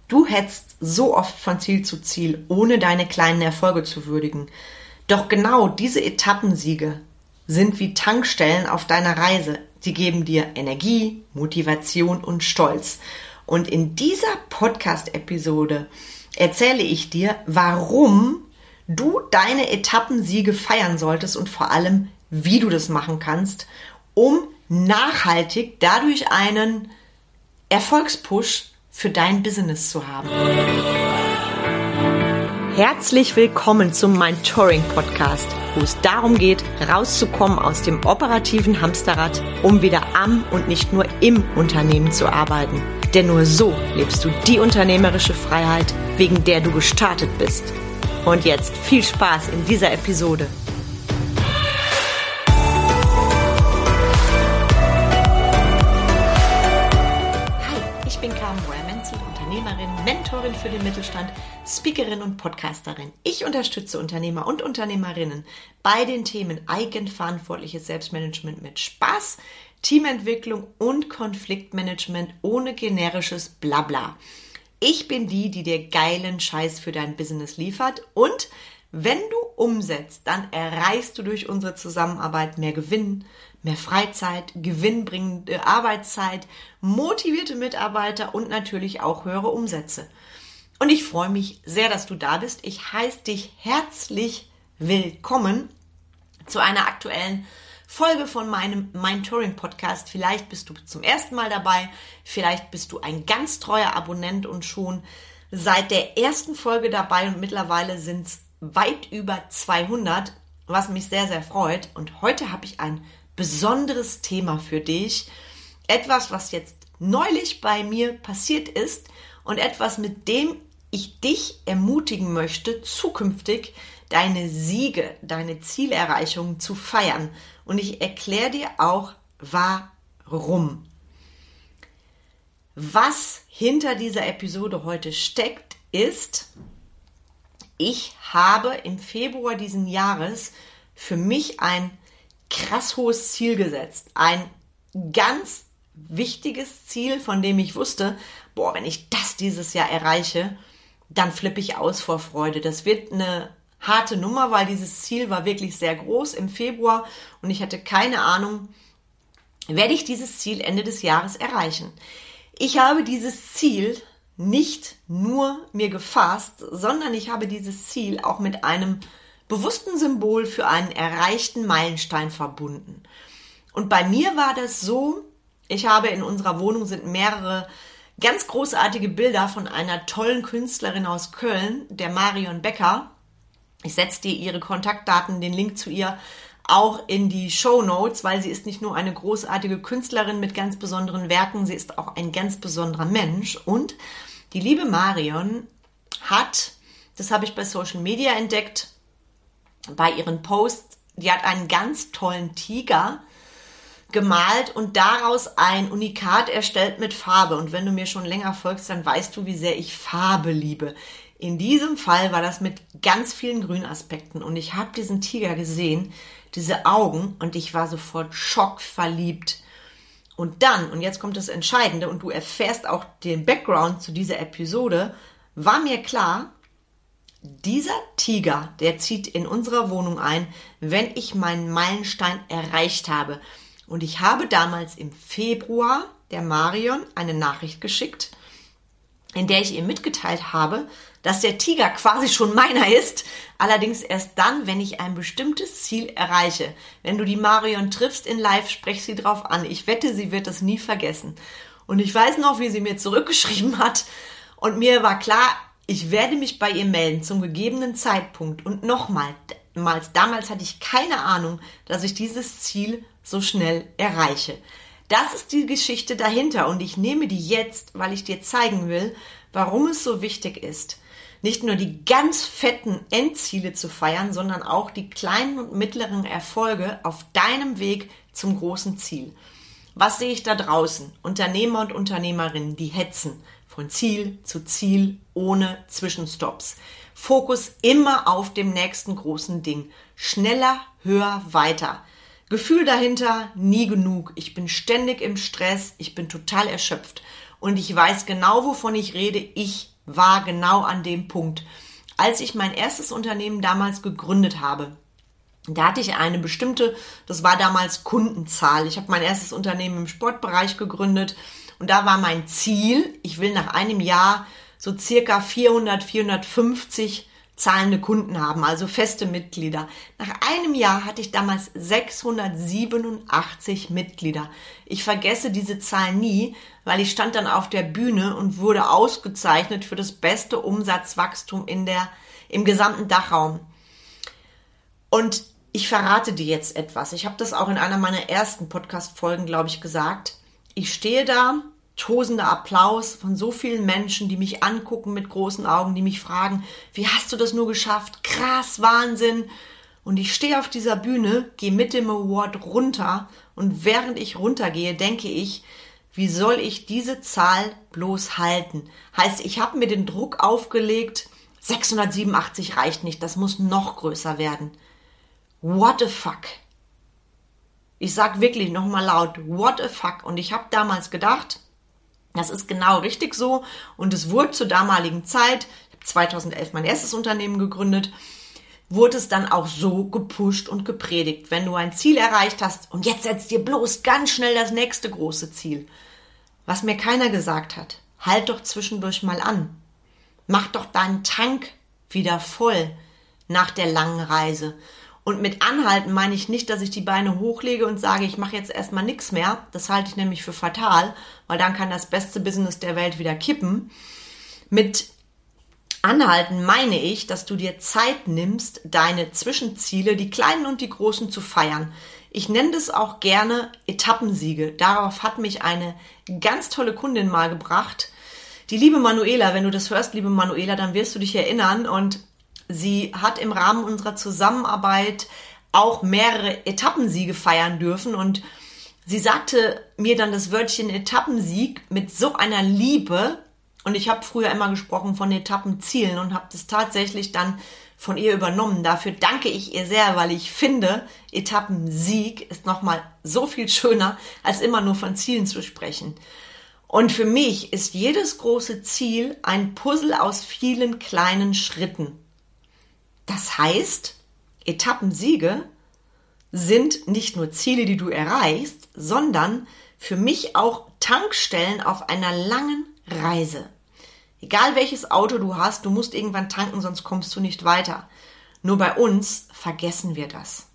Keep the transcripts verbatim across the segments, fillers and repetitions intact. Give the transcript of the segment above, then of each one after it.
Du hetzt so oft von Ziel zu Ziel, ohne deine kleinen Erfolge zu würdigen. Doch genau diese Etappensiege sind wie Tankstellen auf deiner Reise. Sie geben dir Energie, Motivation und Stolz. Und in dieser Podcast-Episode erzähle ich dir, warum du deine Etappensiege feiern solltest und vor allem, wie du das machen kannst, um nachhaltig dadurch einen Erfolgspush für dein Business zu haben. Herzlich willkommen zum Mentoring Podcast, wo es darum geht, rauszukommen aus dem operativen Hamsterrad, um wieder am und nicht nur im Unternehmen zu arbeiten. Denn nur so lebst du die unternehmerische Freiheit, wegen der du gestartet bist. Und jetzt viel Spaß in dieser Episode. Ich bin Carmen Breuer-Menzel, Unternehmerin, Mentorin für den Mittelstand, Speakerin und Podcasterin. Ich unterstütze Unternehmer und Unternehmerinnen bei den Themen eigenverantwortliches Selbstmanagement mit Spaß, Teamentwicklung und Konfliktmanagement ohne generisches Blabla. Ich bin die, die dir geilen Scheiß für dein Business liefert und wenn du umsetzt, dann erreichst du durch unsere Zusammenarbeit mehr Gewinn, mehr Freizeit, gewinnbringende Arbeitszeit, motivierte Mitarbeiter und natürlich auch höhere Umsätze. Und ich freue mich sehr, dass du da bist. Ich heiße dich herzlich willkommen zu einer aktuellen Folge von meinem Mentoring-Podcast. Vielleicht bist du zum ersten Mal dabei, vielleicht bist du ein ganz treuer Abonnent und schon seit der ersten Folge dabei und mittlerweile sind es weit über zweihundert, was mich sehr, sehr freut. Und heute habe ich ein besonderes Thema für dich. Etwas, was jetzt neulich bei mir passiert ist und etwas, mit dem ich dich ermutigen möchte, zukünftig deine Siege, deine Zielerreichungen zu feiern. Und ich erkläre dir auch, warum. Was hinter dieser Episode heute steckt, ist, ich habe im Februar diesen Jahres für mich ein krass hohes Ziel gesetzt. Ein ganz wichtiges Ziel, von dem ich wusste, boah, wenn ich das dieses Jahr erreiche, dann flippe ich aus vor Freude. Das wird eine harte Nummer, weil dieses Ziel war wirklich sehr groß im Februar und ich hatte keine Ahnung, werde ich dieses Ziel Ende des Jahres erreichen. Ich habe dieses Ziel nicht nur mir gefasst, sondern ich habe dieses Ziel auch mit einem bewussten Symbol für einen erreichten Meilenstein verbunden. Und bei mir war das so, ich habe in unserer Wohnung sind mehrere ganz großartige Bilder von einer tollen Künstlerin aus Köln, der Marion Becker. Ich setze dir ihre Kontaktdaten, den Link zu ihr auch in die Shownotes, weil sie ist nicht nur eine großartige Künstlerin mit ganz besonderen Werken, sie ist auch ein ganz besonderer Mensch. Und die liebe Marion hat, das habe ich bei Social Media entdeckt, bei ihren Posts, die hat einen ganz tollen Tiger gemalt und daraus ein Unikat erstellt mit Farbe. Und wenn du mir schon länger folgst, dann weißt du, wie sehr ich Farbe liebe. In diesem Fall war das mit ganz vielen Grünaspekten und ich habe diesen Tiger gesehen, diese Augen und ich war sofort schockverliebt. Und dann, und jetzt kommt das Entscheidende und du erfährst auch den Background zu dieser Episode, war mir klar, dieser Tiger, der zieht in unserer Wohnung ein, wenn ich meinen Meilenstein erreicht habe. Und ich habe damals im Februar der Marion eine Nachricht geschickt, in der ich ihr mitgeteilt habe, dass der Tiger quasi schon meiner ist, allerdings erst dann, wenn ich ein bestimmtes Ziel erreiche. Wenn du die Marion triffst in Live, sprech sie drauf an. Ich wette, sie wird das nie vergessen. Und ich weiß noch, wie sie mir zurückgeschrieben hat und mir war klar, ich werde mich bei ihr melden zum gegebenen Zeitpunkt. Und nochmal, damals hatte ich keine Ahnung, dass ich dieses Ziel so schnell erreiche. Das ist die Geschichte dahinter und ich nehme die jetzt, weil ich dir zeigen will, warum es so wichtig ist, nicht nur die ganz fetten Endziele zu feiern, sondern auch die kleinen und mittleren Erfolge auf deinem Weg zum großen Ziel. Was sehe ich da draußen? Unternehmer und Unternehmerinnen, die hetzen von Ziel zu Ziel ohne Zwischenstopps. Fokus immer auf dem nächsten großen Ding. Schneller, höher, weiter. Gefühl dahinter, nie genug. Ich bin ständig im Stress, ich bin total erschöpft. Und ich weiß genau, wovon ich rede. Ich war genau an dem Punkt. Als ich mein erstes Unternehmen damals gegründet habe, da hatte ich eine bestimmte, das war damals Kundenzahl. Ich habe mein erstes Unternehmen im Sportbereich gegründet und da war mein Ziel, ich will nach einem Jahr so circa vierhundert, vierhundertfünfzig zahlende Kunden haben, also feste Mitglieder. Nach einem Jahr hatte ich damals sechshundertsiebenundachtzig Mitglieder. Ich vergesse diese Zahl nie, weil ich stand dann auf der Bühne und wurde ausgezeichnet für das beste Umsatzwachstum in der, im gesamten Dachraum. Und ich verrate dir jetzt etwas. Ich habe das auch in einer meiner ersten Podcast-Folgen, glaube ich, gesagt. Ich stehe da, tosender Applaus von so vielen Menschen, die mich angucken mit großen Augen, die mich fragen, wie hast du das nur geschafft? Krass, Wahnsinn. Und ich stehe auf dieser Bühne, gehe mit dem Award runter und während ich runtergehe, denke ich, wie soll ich diese Zahl bloß halten? Heißt, ich habe mir den Druck aufgelegt, sechshundertsiebenundachtzig reicht nicht, das muss noch größer werden. What the fuck? Ich sag wirklich nochmal laut, what the fuck? Und ich habe damals gedacht, das ist genau richtig so und es wurde zur damaligen Zeit, ich habe zweitausendelf mein erstes Unternehmen gegründet, wurde es dann auch so gepusht und gepredigt. Wenn du ein Ziel erreicht hast und jetzt setzt dir bloß ganz schnell das nächste große Ziel. Was mir keiner gesagt hat, halt doch zwischendurch mal an. Mach doch deinen Tank wieder voll nach der langen Reise. Und mit Anhalten meine ich nicht, dass ich die Beine hochlege und sage, ich mache jetzt erstmal nichts mehr. Das halte ich nämlich für fatal, weil dann kann das beste Business der Welt wieder kippen. Mit Anhalten meine ich, dass du dir Zeit nimmst, deine Zwischenziele, die kleinen und die großen, zu feiern. Ich nenne das auch gerne Etappensiege. Darauf hat mich eine ganz tolle Kundin mal gebracht. Die liebe Manuela, wenn du das hörst, liebe Manuela, dann wirst du dich erinnern, und sie hat im Rahmen unserer Zusammenarbeit auch mehrere Etappensiege feiern dürfen, und sie sagte mir dann das Wörtchen Etappensieg mit so einer Liebe, und ich habe früher immer gesprochen von Etappenzielen und habe das tatsächlich dann von ihr übernommen. Dafür danke ich ihr sehr, weil ich finde, Etappensieg ist nochmal so viel schöner, als immer nur von Zielen zu sprechen. Und für mich ist jedes große Ziel ein Puzzle aus vielen kleinen Schritten. Das heißt, Etappensiege sind nicht nur Ziele, die du erreichst, sondern für mich auch Tankstellen auf einer langen Reise. Egal welches Auto du hast, du musst irgendwann tanken, sonst kommst du nicht weiter. Nur bei uns vergessen wir das.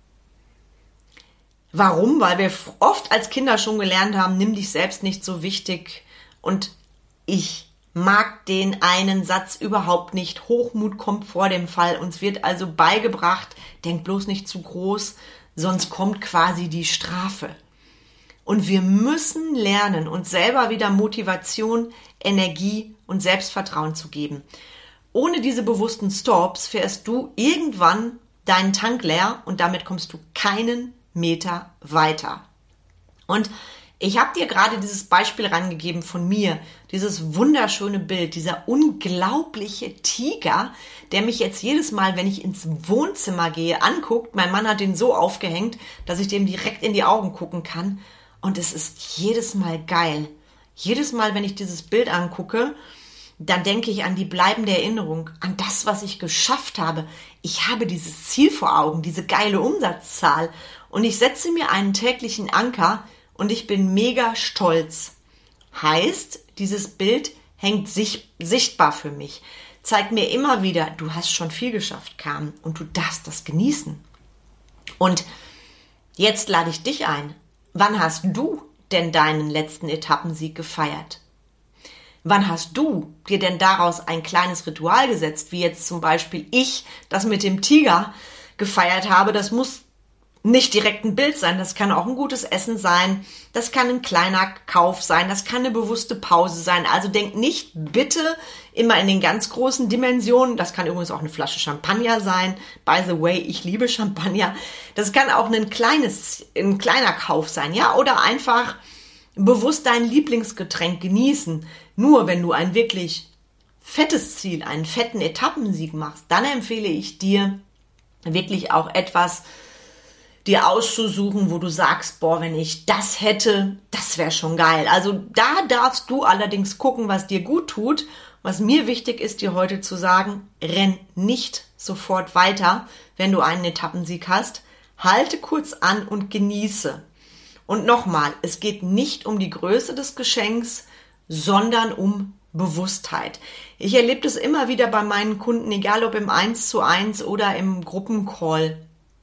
Warum? Weil wir oft als Kinder schon gelernt haben, nimm dich selbst nicht so wichtig. Und ich mag den einen Satz überhaupt nicht. Hochmut kommt vor dem Fall. Uns wird also beigebracht, denk bloß nicht zu groß, sonst kommt quasi die Strafe. Und wir müssen lernen, uns selber wieder Motivation, Energie und Selbstvertrauen zu geben. Ohne diese bewussten Stops fährst du irgendwann deinen Tank leer und damit kommst du keinen Meter weiter. Und ich habe dir gerade dieses Beispiel rangegeben von mir, dieses wunderschöne Bild, dieser unglaubliche Tiger, der mich jetzt jedes Mal, wenn ich ins Wohnzimmer gehe, anguckt. Mein Mann hat den so aufgehängt, dass ich dem direkt in die Augen gucken kann. Und es ist jedes Mal geil. Jedes Mal, wenn ich dieses Bild angucke, dann denke ich an die bleibende Erinnerung, an das, was ich geschafft habe. Ich habe dieses Ziel vor Augen, diese geile Umsatzzahl. Und ich setze mir einen täglichen Anker und ich bin mega stolz. Heißt, dieses Bild hängt sich, sichtbar für mich. Zeigt mir immer wieder, du hast schon viel geschafft, Carmen, und du darfst das genießen. Und jetzt lade ich dich ein. Wann hast du denn deinen letzten Etappensieg gefeiert? Wann hast du dir denn daraus ein kleines Ritual gesetzt, wie jetzt zum Beispiel ich das mit dem Tiger gefeiert habe? Das muss nicht direkt ein Bild sein, das kann auch ein gutes Essen sein, das kann ein kleiner Kauf sein, das kann eine bewusste Pause sein. Also denk nicht bitte immer in den ganz großen Dimensionen. Das kann übrigens auch eine Flasche Champagner sein. By the way, ich liebe Champagner. Das kann auch ein kleines, ein kleiner Kauf sein, ja, oder einfach bewusst dein Lieblingsgetränk genießen. Nur wenn du ein wirklich fettes Ziel, einen fetten Etappensieg machst, dann empfehle ich dir wirklich auch etwas dir auszusuchen, wo du sagst, boah, wenn ich das hätte, das wäre schon geil. Also da darfst du allerdings gucken, was dir gut tut, Was mir wichtig ist, dir heute zu sagen, renn nicht sofort weiter, wenn du einen Etappensieg hast. Halte kurz an und genieße. Und nochmal, es geht nicht um die Größe des Geschenks, sondern um Bewusstheit. Ich erlebe das immer wieder bei meinen Kunden, egal ob im eins zu eins oder im Gruppencall.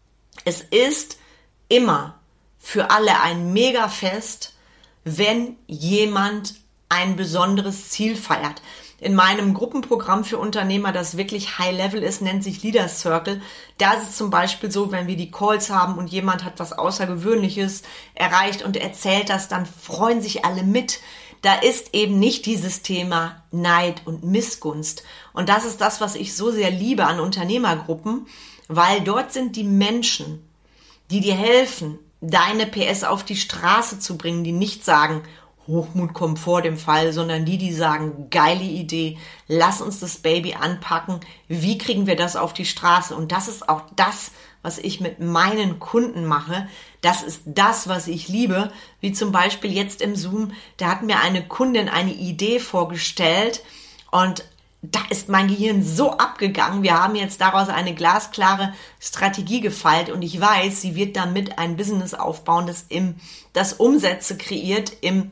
Es ist immer für alle ein Megafest, wenn jemand ein besonderes Ziel feiert. In meinem Gruppenprogramm für Unternehmer, das wirklich High-Level ist, nennt sich Leader Circle. Da ist es zum Beispiel so, wenn wir die Calls haben und jemand hat was Außergewöhnliches erreicht und erzählt das, dann freuen sich alle mit. Da ist eben nicht dieses Thema Neid und Missgunst. Und das ist das, was ich so sehr liebe an Unternehmergruppen, weil dort sind die Menschen, die dir helfen, deine P S auf die Straße zu bringen, die nicht sagen, Hochmut kommt vor dem Fall, sondern die, die sagen, geile Idee, lass uns das Baby anpacken, wie kriegen wir das auf die Straße? Und das ist auch das, was ich mit meinen Kunden mache. Das ist das, was ich liebe, wie zum Beispiel jetzt im Zoom, da hat mir eine Kundin eine Idee vorgestellt und da ist mein Gehirn so abgegangen. Wir haben jetzt daraus eine glasklare Strategie gefeilt und ich weiß, sie wird damit ein Business aufbauen, das, im, das Umsätze kreiert im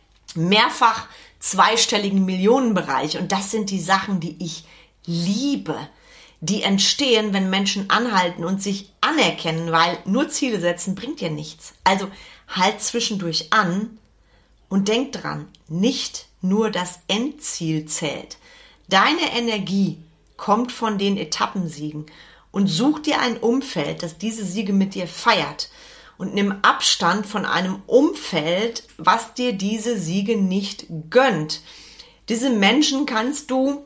mehrfach zweistelligen Millionenbereich. Und das sind die Sachen, die ich liebe. Die entstehen, wenn Menschen anhalten und sich anerkennen, weil nur Ziele setzen bringt ja nichts. Also halt zwischendurch an und denk dran, nicht nur das Endziel zählt. Deine Energie kommt von den Etappensiegen und such dir ein Umfeld, das diese Siege mit dir feiert. Und nimm Abstand von einem Umfeld, was dir diese Siege nicht gönnt. Diese Menschen kannst du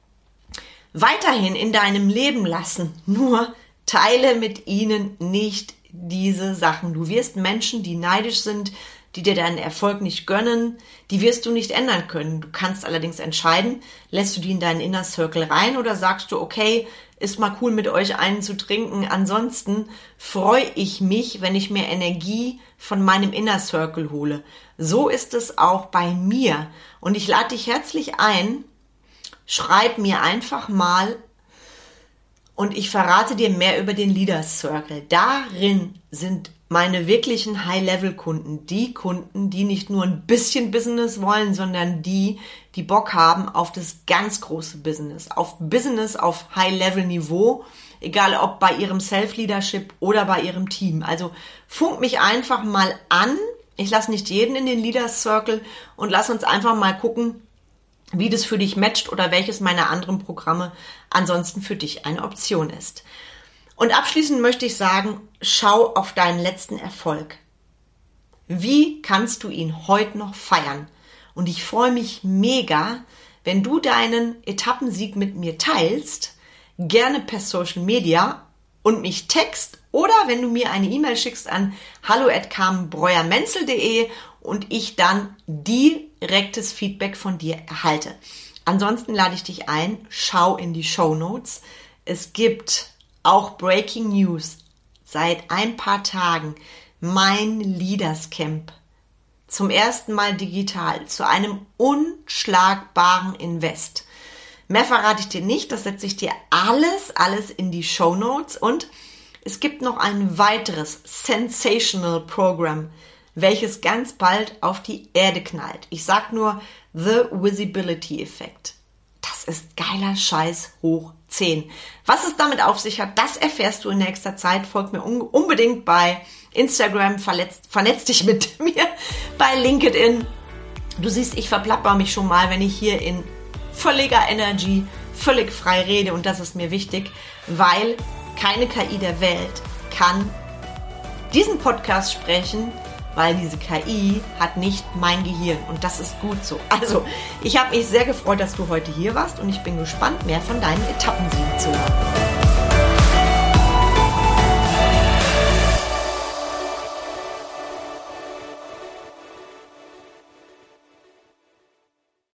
weiterhin in deinem Leben lassen. Nur teile mit ihnen nicht diese Sachen. Du wirst Menschen, die neidisch sind, die dir deinen Erfolg nicht gönnen, die wirst du nicht ändern können. Du kannst allerdings entscheiden, lässt du die in deinen Inner Circle rein oder sagst du, okay, ist mal cool mit euch einen zu trinken. Ansonsten freue ich mich, wenn ich mir Energie von meinem Inner Circle hole. So ist es auch bei mir. Und ich lade dich herzlich ein, schreib mir einfach mal und ich verrate dir mehr über den Leader Circle. Darin sind meine wirklichen High-Level-Kunden, die Kunden, die nicht nur ein bisschen Business wollen, sondern die, die Bock haben auf das ganz große Business, auf Business auf High-Level-Niveau, egal ob bei ihrem Self-Leadership oder bei ihrem Team. Also funk mich einfach mal an. Ich lasse nicht jeden in den Leader Circle und lass uns einfach mal gucken, wie das für dich matcht oder welches meiner anderen Programme ansonsten für dich eine Option ist. Und abschließend möchte ich sagen, schau auf deinen letzten Erfolg. Wie kannst du ihn heute noch feiern? Und ich freue mich mega, wenn du deinen Etappensieg mit mir teilst, gerne per Social Media und mich text oder wenn du mir eine E-Mail schickst an hallo at carmen breuer menzel punkt de und ich dann direktes Feedback von dir erhalte. Ansonsten lade ich dich ein, schau in die Shownotes. Es gibt auch Breaking News seit ein paar Tagen mein Leaders Camp zum ersten Mal digital zu einem unschlagbaren Invest. Mehr verrate ich dir nicht, das setze ich dir alles, alles in die Shownotes und es gibt noch ein weiteres Sensational Program, welches ganz bald auf die Erde knallt. Ich sag nur The Visibility Effect. Das ist geiler Scheiß hoch zehn. Was es damit auf sich hat, das erfährst du in nächster Zeit. Folg mir un- unbedingt bei Instagram, verletzt, vernetz dich mit mir bei LinkedIn. Du siehst, ich verplapper mich schon mal, wenn ich hier in völliger Energy, völlig frei rede und das ist mir wichtig, weil keine K I der Welt kann diesen Podcast sprechen, weil diese K I hat nicht mein Gehirn und das ist gut so. Also, ich habe mich sehr gefreut, dass du heute hier warst und ich bin gespannt, mehr von deinen Etappensiegen zu hören.